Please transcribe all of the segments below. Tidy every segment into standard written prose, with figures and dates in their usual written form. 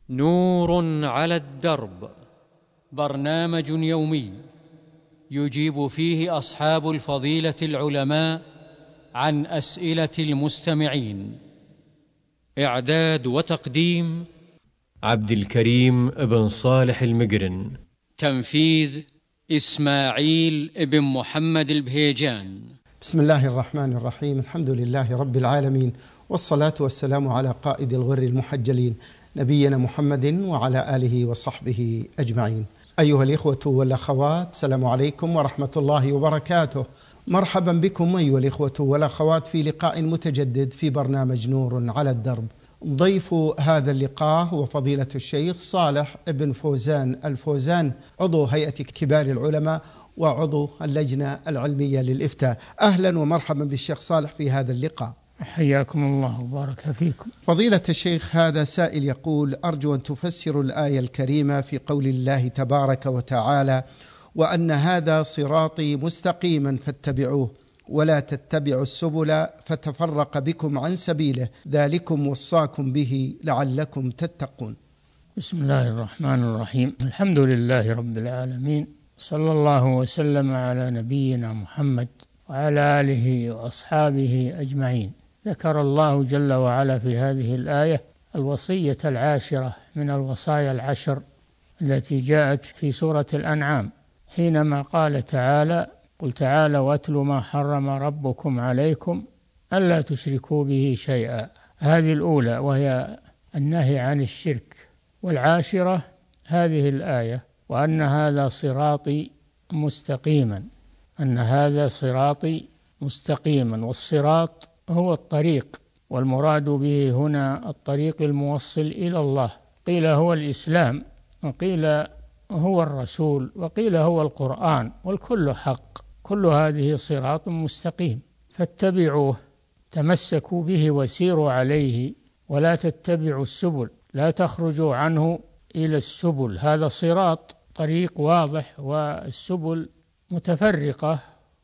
نور على الدرب، برنامج يومي يجيب فيه أصحاب الفضيلة العلماء عن أسئلة المستمعين. إعداد وتقديم عبد الكريم بن صالح المقرن. تنفيذ إسماعيل بن محمد البهيجان. بسم الله الرحمن الرحيم. الحمد لله رب العالمين، والصلاة والسلام على قائد الغر المحجلين نبينا محمد وعلى آله وصحبه أجمعين. أيها الإخوة والأخوات، السلام عليكم ورحمة الله وبركاته. مرحبا بكم أيها الإخوة والأخوات في لقاء متجدد في برنامج نور على الدرب. ضيف هذا اللقاء هو فضيلة الشيخ صالح بن فوزان الفوزان، عضو هيئة كبار العلماء وعضو اللجنة العلمية للإفتاء. أهلا ومرحبا بالشيخ صالح في هذا اللقاء. حياكم الله وبارك فيكم. فضيلة الشيخ، هذا سائل يقول: أرجو أن تفسر الآية الكريمة في قول الله تبارك وتعالى: وأن هذا صراطي مستقيما فاتبعوه ولا تتبعوا السبل فتفرق بكم عن سبيله ذلكم وصاكم به لعلكم تتقون. بسم الله الرحمن الرحيم. الحمد لله رب العالمين، صلى الله وسلم على نبينا محمد وعلى آله وأصحابه أجمعين. ذكر الله جل وعلا في هذه الآية الوصية العاشرة من الوصايا العشر التي جاءت في سورة الأنعام، حينما قال تعالى: قل تعالوا واتل ما حرم ربكم عليكم ألا تشركوا به شيئا. هذه الأولى وهي النهي عن الشرك. والعاشرة هذه الآية: وأن هذا صراطي مستقيما، أن هذا صراطي مستقيما. والصراط هو الطريق، والمراد به هنا الطريق الموصل إلى الله. قيل هو الإسلام، وقيل هو الرسول، وقيل هو القرآن، والكل حق. كل هذه صراط مستقيم فاتبعوه، تمسكوا به وسيروا عليه، ولا تتبعوا السبل، لا تخرجوا عنه إلى السبل. هذا صراط طريق واضح، والسبل متفرقة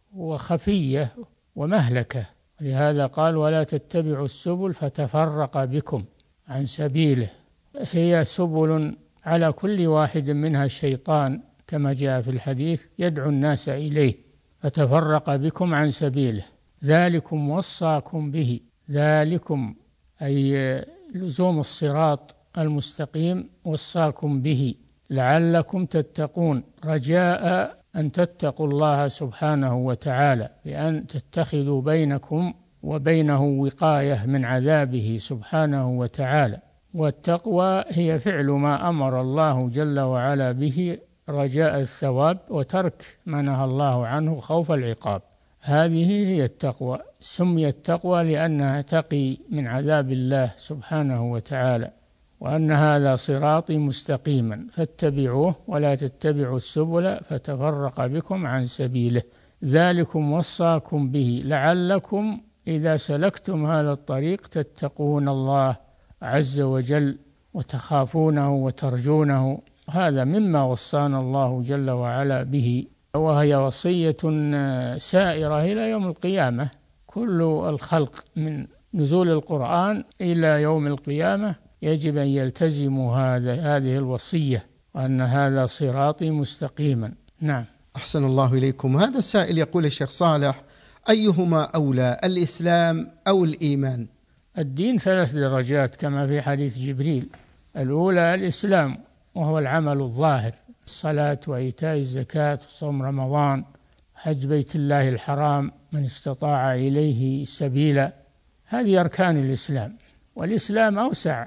وخفية ومهلكة. لهذا قال: ولا تتبعوا السبل فتفرق بكم عن سبيله. هي سبل على كل واحد منها الشيطان، كما جاء في الحديث، يدعو الناس إليه، فتفرق بكم عن سبيله. ذلكم وصاكم به، ذلكم أي لزوم الصراط المستقيم، وصاكم به لعلكم تتقون، رجاء أن تتقوا الله سبحانه وتعالى، بأن تتخذوا بينكم وبينه وقاية من عذابه سبحانه وتعالى. والتقوى هي فعل ما أمر الله جل وعلا به رجاء الثواب، وترك ما نهى الله عنه خوف العقاب. هذه هي التقوى. سميت تقوى لأنها تقي من عذاب الله سبحانه وتعالى. وأن هذا صراطي مستقيما فاتبعوه ولا تتبعوا السبل فتفرق بكم عن سبيله ذلكم وصاكم به لعلكم إذا سلكتم هذا الطريق تتقون الله عز وجل وتخافونه وترجونه. هذا مما وصانا الله جل وعلا به، وهي وصية سائرة إلى يوم القيامة. كل الخلق من نزول القرآن إلى يوم القيامة يجب أن يلتزموا هذه الوصية، وأن هذا صراطي مستقيما. نعم. أحسن الله إليكم. هذا السائل يقول: الشيخ صالح، أيهما أولى، الإسلام أو الإيمان؟ الدين 3 درجات كما في حديث جبريل. الأولى الإسلام، وهو العمل الظاهر: الصلاة وإيتاء الزكاة وصوم رمضان، حج بيت الله الحرام من استطاع إليه سبيلا. هذه أركان الإسلام. والإسلام أوسع،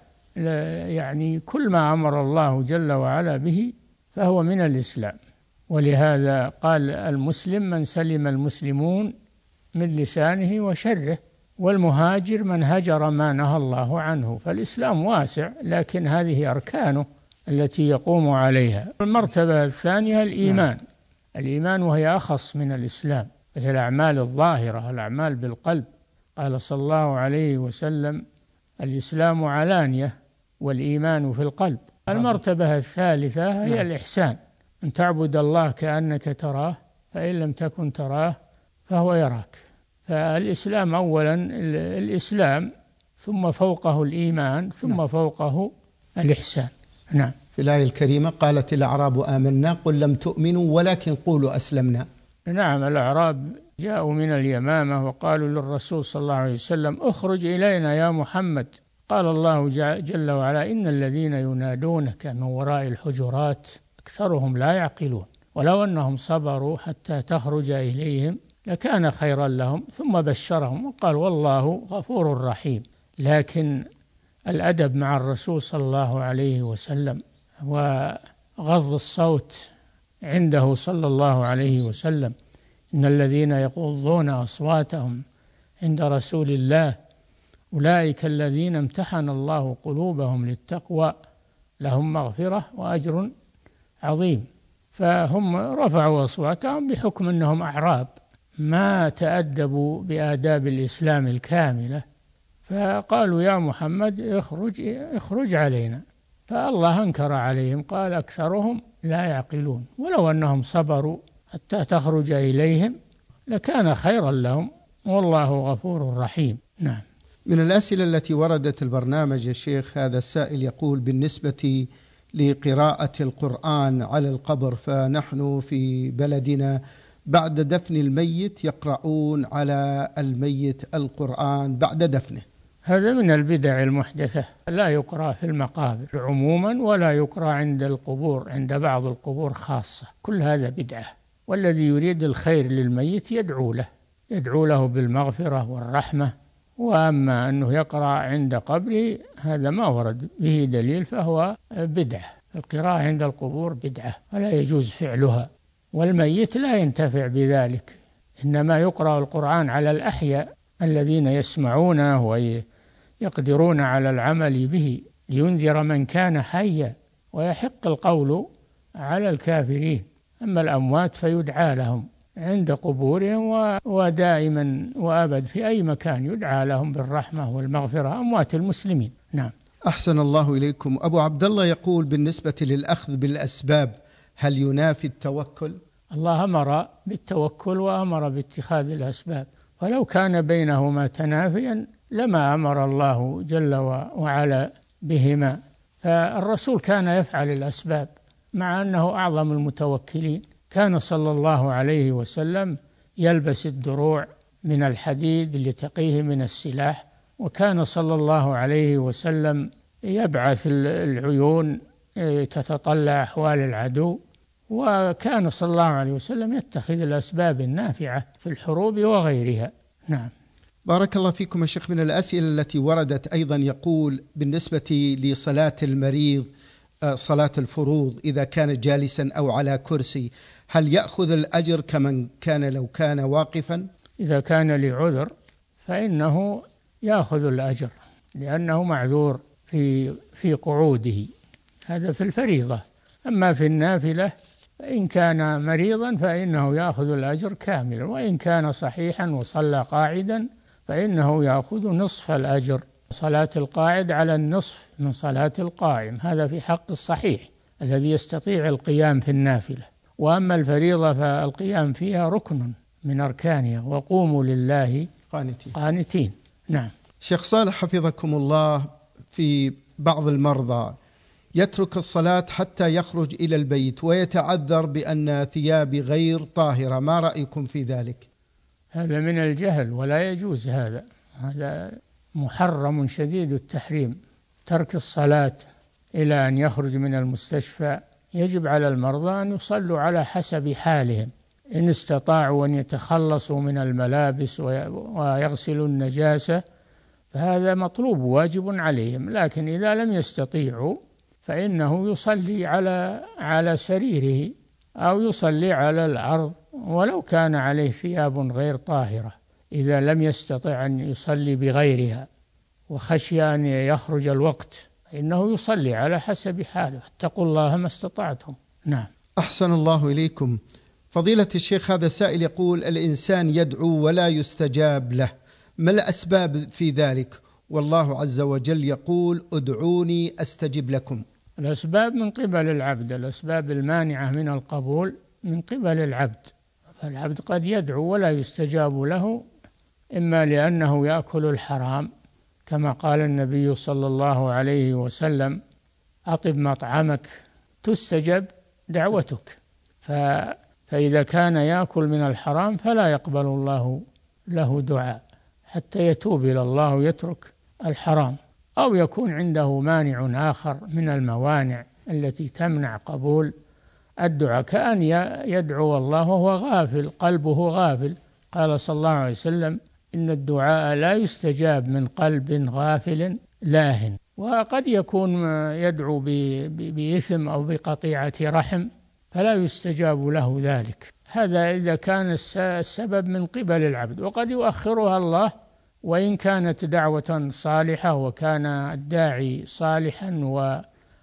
يعني كل ما أمر الله جل وعلا به فهو من الإسلام. ولهذا قال: المسلم من سلم المسلمون من لسانه وشره، والمهاجر من هجر ما نهى الله عنه. فالإسلام واسع، لكن هذه أركانه التي يقوم عليها. المرتبة الثانية الإيمان. الإيمان وهي أخص من الإسلام، هي الأعمال الظاهرة، الأعمال بالقلب. قال صلى الله عليه وسلم: الإسلام علانية والإيمان في القلب. المرتبة الثالثة هي الإحسان، أن تعبد الله كأنك تراه، فإن لم تكن تراه فهو يراك. فالإسلام أولا الإسلام، ثم فوقه الإيمان، ثم فوقه الإحسان. نعم. في الآية الكريمة قالت الأعراب آمنا قل لم تؤمنوا ولكن قولوا أسلمنا. نعم، الأعراب جاءوا من اليمامة وقالوا للرسول صلى الله عليه وسلم اخرج إلينا يا محمد. قال الله جل وعلا إن الذين ينادونك من وراء الحجرات أكثرهم لا يعقلون ولو أنهم صبروا حتى تخرج إليهم لكان خيرا لهم، ثم بشرهم وقال والله غفور رحيم. لكن الأدب مع الرسول صلى الله عليه وسلم وغض الصوت عنده صلى الله عليه وسلم، إن الذين يغضون أصواتهم عند رسول الله أولئك الذين امتحن الله قلوبهم للتقوى لهم مغفرة وأجر عظيم. فهم رفعوا أصواتهم بحكم أنهم أعراب ما تأدبوا بآداب الإسلام الكاملة، فقالوا يا محمد اخرج علينا، فالله أنكر عليهم قال أكثرهم لا يعقلون ولو أنهم صبروا حتى تخرج إليهم لكان خيرا لهم والله غفور رحيم. نعم. من الأسئلة التي وردت البرنامج يا شيخ، هذا السائل يقول بالنسبة لقراءة القرآن على القبر، فنحن في بلدنا بعد دفن الميت يقرؤون على الميت القرآن بعد دفنه. هذا من البدع المحدثة، لا يقرأ في المقابر عموما ولا يقرأ عند القبور، عند بعض القبور خاصة، كل هذا بدعة. والذي يريد الخير للميت يدعو له بالمغفرة والرحمة، وأما أنه يقرأ عند قبره هذا ما ورد به دليل فهو بدعة. القراءة عند القبور بدعة ولا يجوز فعلها، والميت لا ينتفع بذلك، إنما يقرأ القرآن على الأحياء الذين يسمعونه ويقدرون على العمل به لينذر من كان حيا ويحق القول على الكافرين. أما الأموات فيدعى لهم عند قبورهم ودائما وأبد في أي مكان يدعى لهم بالرحمة والمغفرة أموات المسلمين. نعم. أحسن الله إليكم. أبو عبد الله يقول بالنسبة للأخذ بالأسباب هل ينافي التوكل؟ الله أمر بالتوكل وأمر باتخاذ الأسباب، ولو كان بينهما تنافيا لما أمر الله جل وعلا بهما. فالرسول كان يفعل الأسباب مع أنه أعظم المتوكلين، كان صلى الله عليه وسلم يلبس الدروع من الحديد لتقيه من السلاح، وكان صلى الله عليه وسلم يبعث العيون تتطلع أحوال العدو، وكان صلى الله عليه وسلم يتخذ الأسباب النافعة في الحروب وغيرها. نعم. بارك الله فيكم يا شيخ. من الأسئلة التي وردت أيضا يقول بالنسبة لصلاة المريض، صلاة الفروض، إذا كان جالسا أو على كرسي هل يأخذ الأجر كمن كان لو كان واقفا؟ إذا كان لعذر فإنه يأخذ الأجر لأنه معذور في قعوده، هذا في الفريضة. أما في النافلة فإن كان مريضا فإنه يأخذ الأجر كاملا، وإن كان صحيحا وصلى قاعدا فإنه يأخذ نصف الأجر. صلاة القاعد على النصف من صلاة القائم، هذا في حق الصحيح الذي يستطيع القيام في النافلة. وأما الفريضة فالقيام فيها ركن من أركانها، وقوموا لله قانتين. نعم. شيخ صالح حفظكم الله، في بعض المرضى يترك الصلاة حتى يخرج إلى البيت ويتعذر بأن ثيابي غير طاهرة، ما رأيكم في ذلك؟ هذا من الجهل ولا يجوز، هذا محرم شديد التحريم. ترك الصلاة إلى أن يخرج من المستشفى، يجب على المرضى أن يصلوا على حسب حالهم، إن استطاعوا أن يتخلصوا من الملابس ويغسلوا النجاسة فهذا مطلوب واجب عليهم، لكن إذا لم يستطيعوا فإنه يصلي على سريره أو يصلي على الأرض ولو كان عليه ثياب غير طاهرة، إذا لم يستطع أن يصلي بغيرها وخشي أن يخرج الوقت إنه يصلي على حسب حاله. اتقوا الله ما استطعتم. نعم. أحسن الله إليكم. فضيلة الشيخ، هذا سائل يقول الإنسان يدعو ولا يستجاب له، ما الأسباب في ذلك؟ والله عز وجل يقول ادعوني أستجب لكم. الأسباب من قبل العبد، الأسباب المانعة من القبول من قبل العبد، فالعبد قد يدعو ولا يستجاب له، إما لأنه يأكل الحرام كما قال النبي صلى الله عليه وسلم أطب مطعمك تستجب دعوتك. فإذا كان يأكل من الحرام فلا يقبل الله له دعاء حتى يتوب إلى الله ويترك الحرام، أو يكون عنده مانع آخر من الموانع التي تمنع قبول الدعاء، كأن يدعو الله وهو غافل، قلبه غافل. قال صلى الله عليه وسلم: إن الدعاء لا يستجاب من قلب غافل لاهٍ. وقد يكون يدعو بإثم أو بقطيعة رحم فلا يستجاب له ذلك، هذا إذا كان السبب من قبل العبد. وقد يؤخرها الله وإن كانت دعوة صالحة وكان الداعي صالحا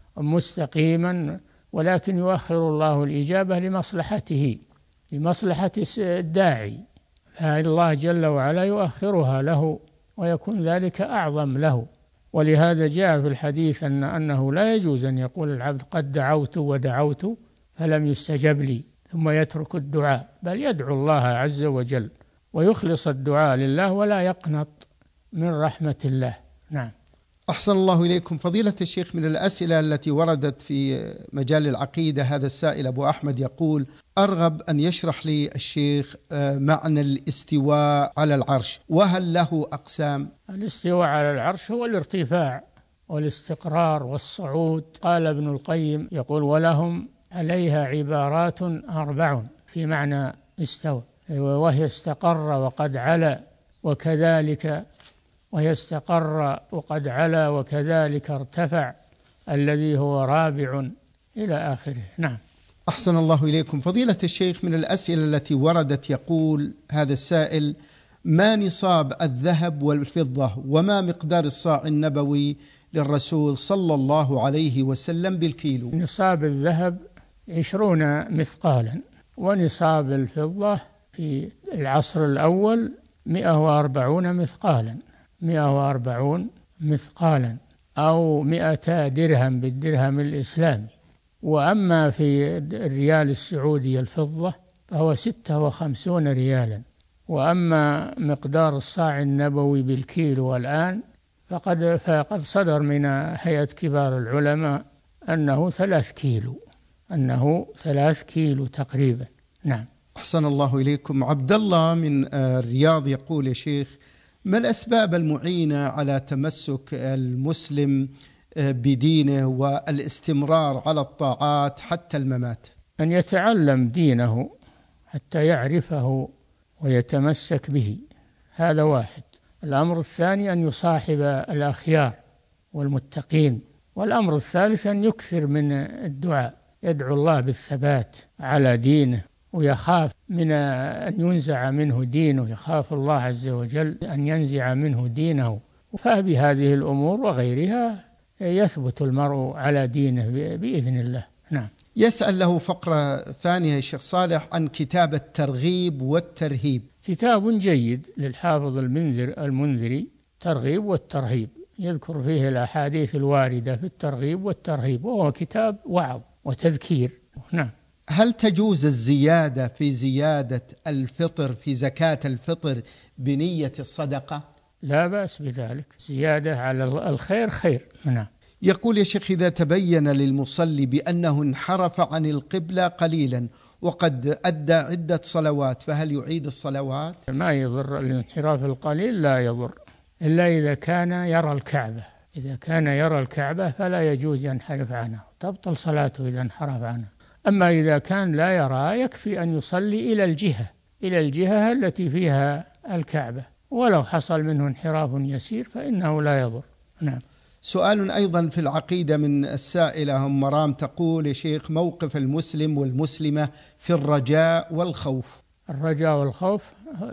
ومستقيما، ولكن يؤخر الله الإجابة لمصلحته، لمصلحة الداعي، فالله جل وعلا يؤخرها له ويكون ذلك أعظم له. ولهذا جاء في الحديث أنه لا يجوز أن يقول العبد: قد دعوت ودعوت فلم يستجب لي، ثم يترك الدعاء، بل يدعو الله عز وجل ويخلص الدعاء لله ولا يقنط من رحمة الله. نعم. أحسن الله إليكم فضيلة الشيخ. من الأسئلة التي وردت في مجال العقيدة، هذا السائل أبو أحمد يقول: أرغب أن يشرح لي الشيخ معنى الاستواء على العرش، وهل له أقسام؟ الاستواء على العرش هو الارتفاع والاستقرار والصعود. قال ابن القيم يقول: ولهم عليها عبارات 4 في معنى استوى، وهي استقر وقد علا وكذلك، وهي استقر وقد علا وكذلك ارتفع الذي هو رابع إلى آخره. نعم. أحسن الله إليكم فضيلة الشيخ. من الأسئلة التي وردت يقول هذا السائل: ما نصاب الذهب والفضة، وما مقدار الصاع النبوي للرسول صلى الله عليه وسلم بالكيلو؟ نصاب الذهب 20 مثقالا، ونصاب الفضة في العصر الأول 140 مثقالا، 140 مثقالا أو 200 درهم بالدرهم الإسلامي. وأما في الريال السعودي الفضة فهو 56 ريالا. وأما مقدار الصاع النبوي بالكيلو الآن فقد صدر من هيئة كبار العلماء أنه 3 كيلو، أنه 3 كيلو تقريبا. نعم. أحسن الله إليكم. عبد الله من الرياض يقول: يا شيخ، ما الأسباب المعينة على تمسك المسلم بدينه والاستمرار على الطاعات حتى الممات؟ أن يتعلم دينه حتى يعرفه ويتمسك به، هذا واحد. الأمر الثاني أن يصاحب الأخيار والمتقين. والأمر الثالث أن يكثر من الدعاء، يدعو الله بالثبات على دينه، ويخاف من أن ينزع منه دينه، يخاف الله عز وجل أن ينزع منه دينه. فبهذه الأمور وغيرها يثبت المرء على دينه بإذن الله. نعم. يسأل له فقرة ثانية الشيخ صالح عن كتاب الترغيب والترهيب. كتاب جيد للحافظ المنذري، ترغيب والترهيب، يذكر فيه الأحاديث الواردة في الترغيب والترهيب، وهو كتاب وعظ وتذكير. نعم. هل تجوز الزيادة في زيادة الفطر في زكاة الفطر بنية الصدقة؟ لا بأس بذلك، زيادة على الخير خير. نعم. يقول: يا شيخ، إذا تبين للمصلي بأنه انحرف عن القبلة قليلا وقد أدى عدة صلوات، فهل يعيد الصلوات؟ ما يضر الانحراف القليل، لا يضر، إلا إذا كان يرى الكعبة. إذا كان يرى الكعبة فلا يجوز ينحرف عنها، تبطل صلاته إذا انحرف عنها. أما إذا كان لا يرى يكفي أن يصلي إلى الجهة التي فيها الكعبة، ولو حصل منه انحراف يسير فإنه لا يضر. نعم. سؤال أيضا في العقيدة من السائلة أم مرام تقول: يا شيخ، موقف المسلم والمسلمة في الرجاء والخوف. الرجاء والخوف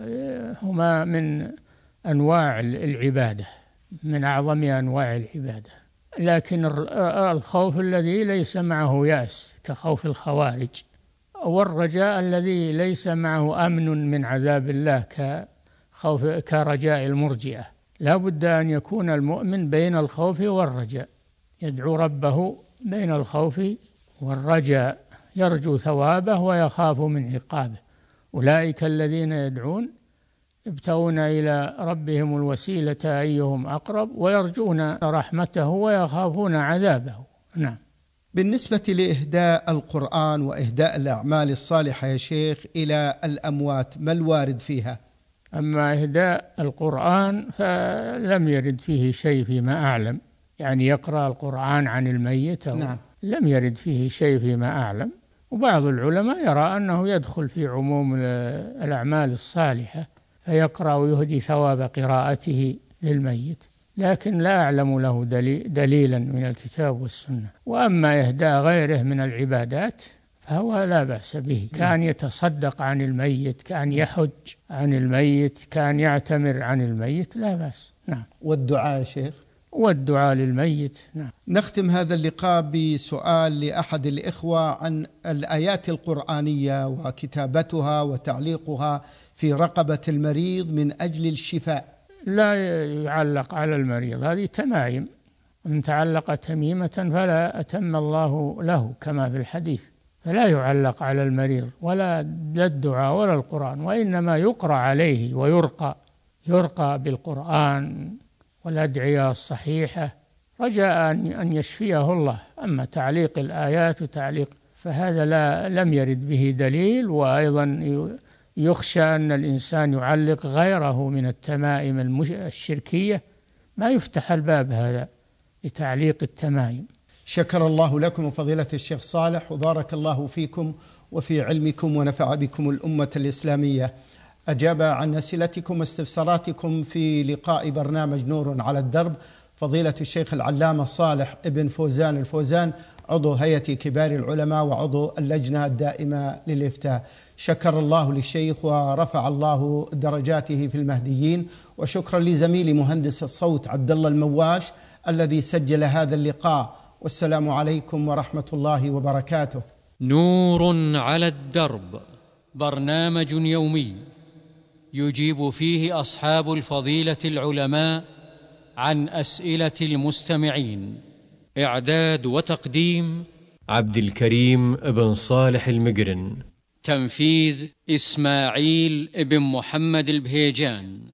هما من أنواع العبادة، من أعظم أنواع العبادة، لكن الخوف الذي ليس معه يأس كخوف الخوارج، والرجاء الذي ليس معه أمن من عذاب الله كرجاء المرجئة. لا بد أن يكون المؤمن بين الخوف والرجاء، يدعو ربه بين الخوف والرجاء، يرجو ثوابه ويخاف من عقابه. أولئك الذين يدعون يبتغون إلى ربهم الوسيلة أيهم أقرب ويرجون رحمته ويخافون عذابه. نعم. بالنسبة لإهداء القرآن وإهداء الأعمال الصالحة يا شيخ إلى الأموات، ما الوارد فيها؟ أما إهداء القرآن فلم يرد فيه شيء فيما أعلم، يعني يقرأ القرآن عن الميت نعم. لم يرد فيه شيء فيما أعلم. وبعض العلماء يرى أنه يدخل في عموم الأعمال الصالحة، فيقرأ ويهدي ثواب قراءته للميت، لكن لا أعلم له دليلا من الكتاب والسنة. وأما إهداء غيره من العبادات فهو لا بأس به، كان يتصدق عن الميت، كان يحج عن الميت، كان يعتمر عن الميت، لا بأس. نعم. والدعاء يا شيخ؟ والدعاء للميت. نعم. نختم هذا اللقاء بسؤال لأحد الإخوة عن الآيات القرآنية وكتابتها وتعليقها في رقبة المريض من أجل الشفاء. لا يعلق على المريض، هذه تمائم، من تعلق تميمة فلا أتم الله له كما في الحديث، فلا يعلق على المريض ولا الدعاء ولا القرآن، وإنما يقرأ عليه يرقى بالقرآن والأدعية الصحيحة رجاء أن يشفيه الله. أما تعليق الآيات فهذا لم يرد به دليل. وأيضا يخشى أن الإنسان يعلق غيره من التمائم الشركية، ما يفتح الباب هذا لتعليق التمائم. شكر الله لكم فضيلة الشيخ صالح، وبارك الله فيكم وفي علمكم ونفع بكم الأمة الإسلامية. أجاب عن أسئلتكم واستفساراتكم في لقاء برنامج نور على الدرب فضيلة الشيخ العلامة صالح ابن فوزان الفوزان، عضو هيئة كبار العلماء وعضو اللجنة الدائمة للإفتاء. شكر الله للشيخ ورفع الله درجاته في المهديين. وشكرا لزميلي مهندس الصوت عبد الله المواش الذي سجل هذا اللقاء. والسلام عليكم ورحمة الله وبركاته. نور على الدرب، برنامج يومي يجيب فيه أصحاب الفضيلة العلماء عن أسئلة المستمعين. إعداد وتقديم عبد الكريم بن صالح المقرن. تنفيذ إسماعيل بن محمد البهيجان.